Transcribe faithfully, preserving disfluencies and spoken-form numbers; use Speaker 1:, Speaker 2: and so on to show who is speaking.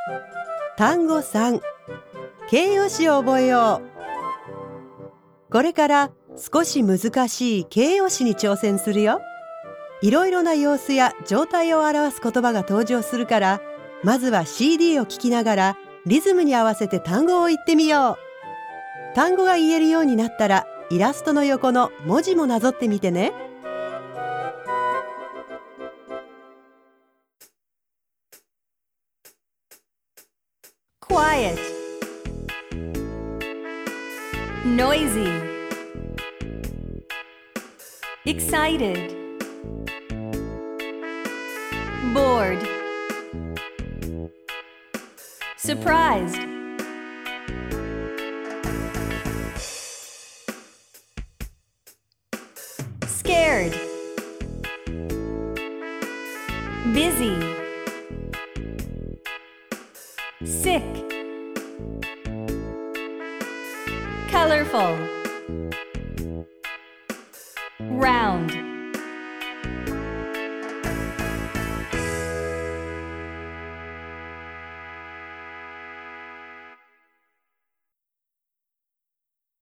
Speaker 1: 単語さん、形容詞を覚えよう。これから少し難しい形容詞に挑戦するよ。いろいろな様子や状態を表す言葉が登場するから、まずは シーディー を聞きながらリズムに合わせて単語を言ってみよう。単語が言えるようになったら、イラストの横の文字もなぞってみてね。
Speaker 2: Quiet, noisy, excited, bored, surprised, scared, busy, sick, colorful, round.